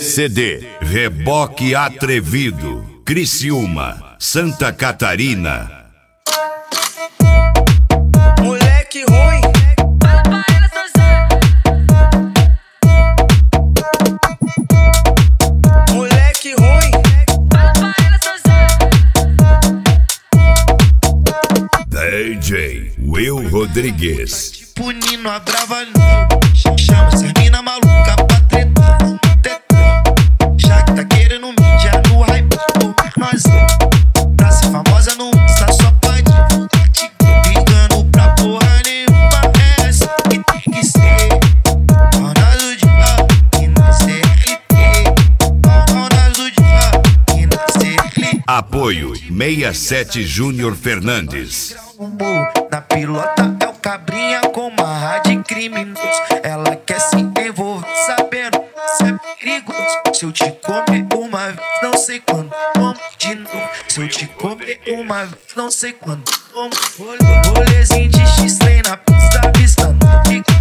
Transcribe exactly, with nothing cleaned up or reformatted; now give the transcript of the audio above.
C D Reboque Atrevido, Criciúma, Santa Catarina. Moleque ruim. Fala pra ela, Sozão. Moleque ruim. Fala pra ela, Sozão. D J Will Rodrigues. Tipo Nino, a brava não. Chama essa mina maluca pra tretar. Já que tá querendo mídia no hype, nós pra ser famosa não está só pode. Te ligando pra porra nenhuma. É essa que tem que ser. Dona do dia e na C L T. Dona do dia e na C L T. Apoio sessenta e sete Júnior Fernandes. Na pilota é o cabrinha com uma de criminoso. Ela quer se envolver sabendo se é perigoso. Se eu te comer uma vez, não sei quando, como de novo. Se eu te comer uma vez, não sei quando, como. Rolezinho de X-Lane na pista, vista no